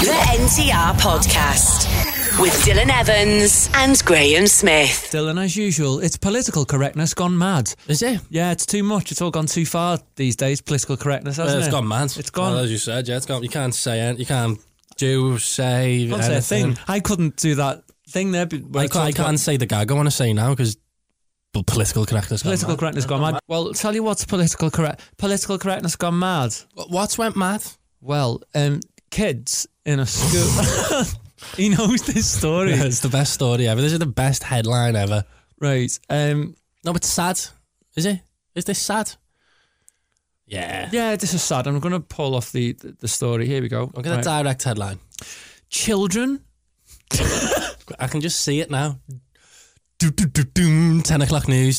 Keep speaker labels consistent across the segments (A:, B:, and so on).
A: The NTR Podcast with Dylan Evans and Graham Smith.
B: Dylan, as usual, it's political correctness gone mad.
C: Is it?
B: Yeah, it's too much. It's all gone too far these days, political correctness, hasn't it?
C: It's gone mad.
B: It's gone.
C: Well, as you said, yeah, it's gone. You can't say it. You can't say
B: Can't say a
C: anything.
B: thing. I couldn't do that thing there.
C: I can't say the gag I want to say now because political correctness gone
B: Political
C: mad.
B: correctness gone mad. Well, tell you what's political correctness gone mad.
C: What's went mad?
B: Well, kids in a school. He knows this story.
C: It's the best story ever. This is the best headline ever.
B: Right.
C: No, but sad. Is it? Is this sad? Yeah.
B: Yeah, this is sad. I'm going to pull off the story. Here we go.
C: Look at the direct headline.
B: Children.
C: I can just see it now. 10 o'clock news.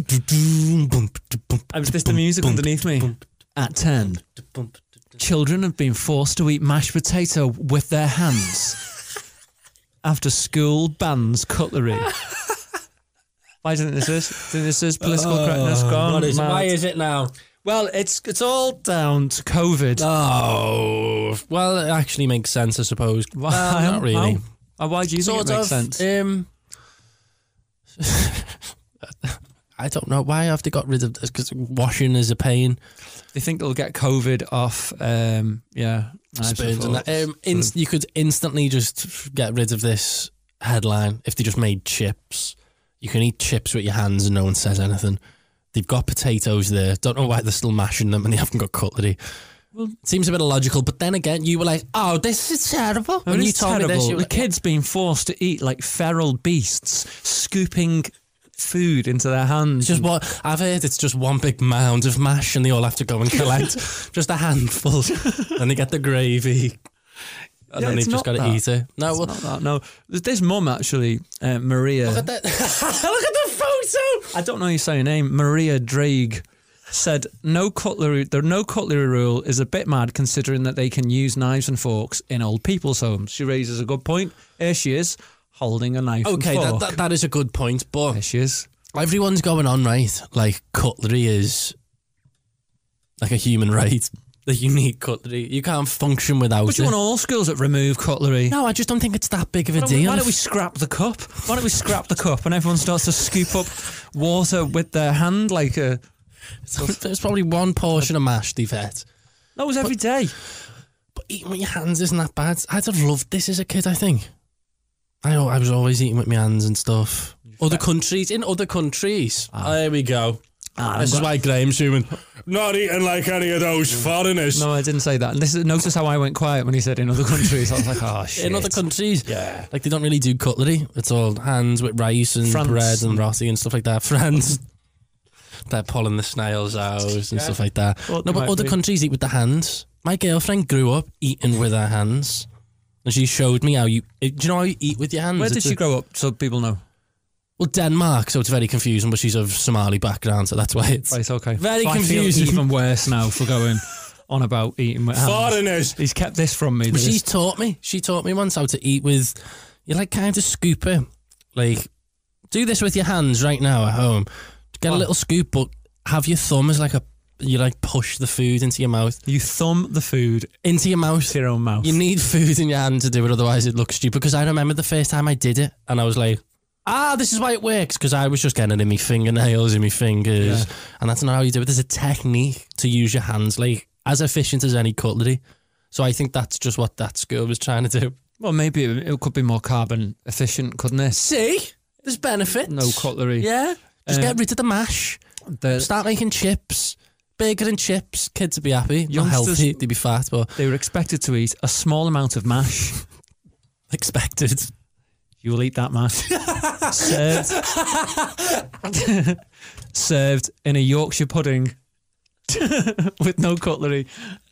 B: Is this the music underneath me? At 10. Children have been forced to eat mashed potato with their hands after school bans cutlery. Why do you think this is? Do you think this is political correctness gone
C: What is it?
B: mad?
C: Why is it now?
B: Well, it's all down to COVID.
C: Oh, well, it actually makes sense, I suppose.
B: Why?
C: Well, not really.
B: Why do you think it makes sense?
C: I don't know. Why have they got rid of this? Because washing is a pain.
B: They think they'll get COVID off,
C: Spoons and that. You could instantly just get rid of this headline if they just made chips. You can eat chips with your hands and no one says anything. They've got potatoes there. Don't know why they're still mashing them and they haven't got cutlery. Well, it seems a bit illogical, but then again, you were like, "Oh, this is terrible." When you told me this, you were
B: the kids being forced to eat like feral beasts, scooping food into their hands.
C: Just what I've heard, it's just one big mound of mash, and they all have to go and collect just a handful, and they get the gravy, and then they've just got to eat it. No,
B: it's not that. No, this mum actually, Maria.
C: Look at that! Look at the photo.
B: I don't know how you say her name. Maria Drake said no cutlery. The no cutlery rule is a bit mad considering that they can use knives and forks in old people's homes. She raises a good point. Here she is, holding a knife and fork.
C: Okay, that is a good point, but
B: there she is.
C: Everyone's going on, right? Like, cutlery is like a human right. That you need cutlery. You can't function without
B: But you
C: it.
B: want all schools that remove cutlery?
C: No, I just don't think it's that big of a deal.
B: Why don't we scrap the cup? Why don't we scrap the cup and everyone starts to scoop up water with their hand like a...
C: There's probably one portion of mash they've had.
B: That was every day.
C: But eating with your hands isn't that bad. I'd have loved this as a kid, I think. I was always eating with my hands and stuff. In other countries. There we go. This is why Graham's human. Not eating like any of those foreigners.
B: No, I didn't say that. And notice how I went quiet when he said in other countries. I was like, oh, shit.
C: In other countries,
B: yeah.
C: Like they don't really do cutlery. It's all hands with rice and bread and roti and stuff like that. France, they're pulling the snails out and stuff like that.
B: Well,
C: no, but other countries eat with the hands. My girlfriend grew up eating with her hands. And she showed me how do you know how you eat with your hands?
B: Where did she grow up, so people know?
C: Well, Denmark, so it's very confusing, but she's of Somali background, so that's why it's
B: right, okay.
C: Very
B: so
C: confusing.
B: I feel even worse now for going on about eating with hands.
C: Foreigners.
B: He's kept this from me.
C: But she taught me once how to eat with, you like kind of scoop it. Like, do this with your hands right now at home. Get a little scoop, but have your thumb as like you like push the food into your mouth.
B: You thumb the food
C: into your mouth.
B: To your own mouth.
C: You need food in your hand to do it, otherwise it looks stupid. Because I remember the first time I did it, and I was like, this is why it works, because I was just getting it in my fingernails, in my fingers, and that's not how you do it. There's a technique to use your hands, like, as efficient as any cutlery. So I think that's just what that school was trying to do.
B: Well, maybe it could be more carbon efficient, couldn't it?
C: See? There's benefits.
B: No cutlery.
C: Yeah. Just get rid of the mash. Start making chips. Bacon and chips. Kids would be happy. Not healthy. They'd be fat, but...
B: They were expected to eat a small amount of mash.
C: Expected.
B: You will eat that mash. Served in a Yorkshire pudding with no cutlery.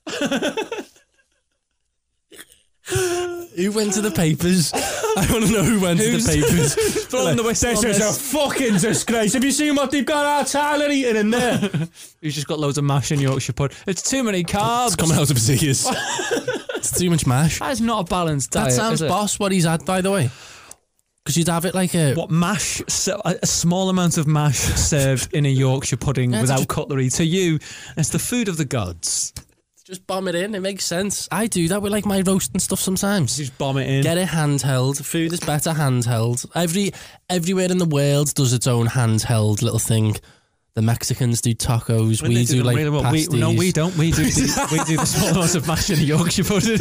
C: Who went to the papers? I want to know who went to the papers.
B: Blowing the whistle.
C: This is a fucking disgrace. Have you seen what they've got our Tyler eating in there?
B: He's just got loads of mash in Yorkshire pudding. It's too many carbs.
C: It's coming out of his ears. It's too much mash.
B: That is not a balanced diet.
C: That sounds boss what he's had, by the way. Because you'd have it like a...
B: What, mash? A small amount of mash served in a Yorkshire pudding without cutlery. To you, it's the food of the gods.
C: Just bomb it in. It makes sense. I do that with like my roast and stuff sometimes.
B: Just bomb it in.
C: Get it handheld. Food is better handheld. Everywhere in the world does its own handheld little thing. The Mexicans do tacos. We do like pasties.
B: No, we don't. We do the small amounts of mash in a Yorkshire pudding.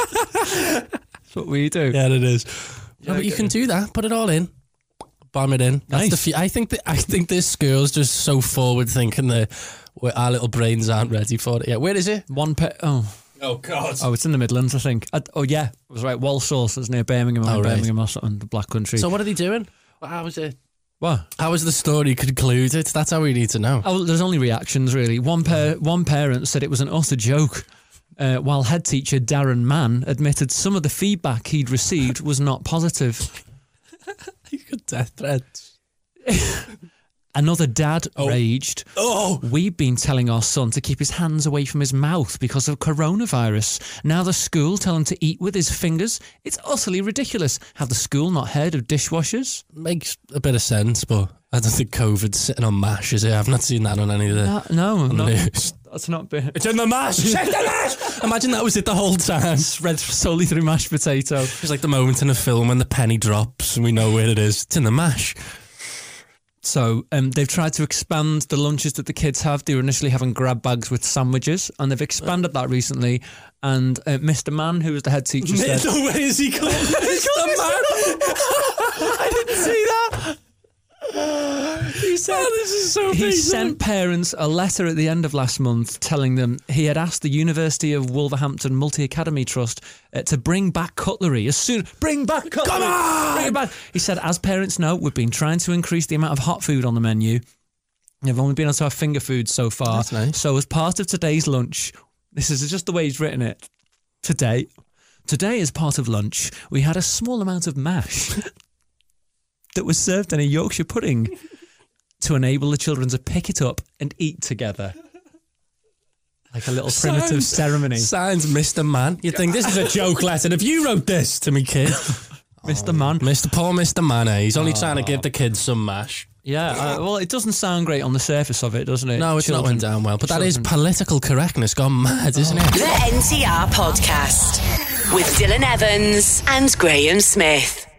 B: That's what we do.
C: Yeah, it is. Yeah, but you can do that. Put it all in. Bomb it in. That's
B: nice.
C: I think this school's just so forward thinking that our little brains aren't ready for it yet. Where is it?
B: Oh God! Oh, it's in the Midlands, I think. I was right. Walsall is near Birmingham, Birmingham or something, the Black Country.
C: So what are they doing? How was it?
B: What?
C: How was the story concluded? That's how we need to know.
B: Oh, there's only reactions really. One parent said it was an utter joke, while head teacher Darren Mann admitted some of the feedback he'd received was not positive.
C: You got death threats.
B: Another dad raged.
C: Oh!
B: We've been telling our son to keep his hands away from his mouth because of coronavirus. Now the school tell him to eat with his fingers. It's utterly ridiculous. Have the school not heard of dishwashers?
C: Makes a bit of sense, but I don't think COVID's sitting on MASH, is it? I've not seen that on any of the...
B: No,
C: the news.
B: That's not been...
C: It's in the MASH! Check the MASH! Imagine that was it the whole time.
B: Spread solely through mashed potato.
C: It's like the moment in a film when the penny drops and we know where it is. It's in the MASH.
B: So they've tried to expand the lunches that the kids have. They were initially having grab bags with sandwiches, and they've expanded that recently. And Mr. Mann, who was the head teacher, said...
C: No way is he called Mr. Mann?
B: I didn't see that. He said,
C: this is so
B: he
C: basic.
B: sent parents a letter at the end of last month telling them he had asked the University of Wolverhampton Multi-Academy Trust to bring back cutlery as soon. Bring back cutlery!
C: Come on!
B: Bring it back. He said, as parents know, we've been trying to increase the amount of hot food on the menu. They've only been able to have finger food so far.
C: That's nice.
B: So as part of today's lunch, this is just the way he's written it. Today, as part of lunch, we had a small amount of mash that was served in a Yorkshire pudding to enable the children to pick it up and eat together. Like a little primitive ceremony.
C: Signs Mr. Mann. You'd think this is a joke lesson. If you wrote this to me, kid.
B: Mr. Mann.
C: Poor Mr. Mann, eh? He's only trying to give the kids some mash.
B: Yeah, well, it doesn't sound great on the surface of it, doesn't it?
C: No, it's not went down well. But that is political correctness gone mad, isn't it?
A: The NTR Podcast with Dylan Evans and Graham Smith.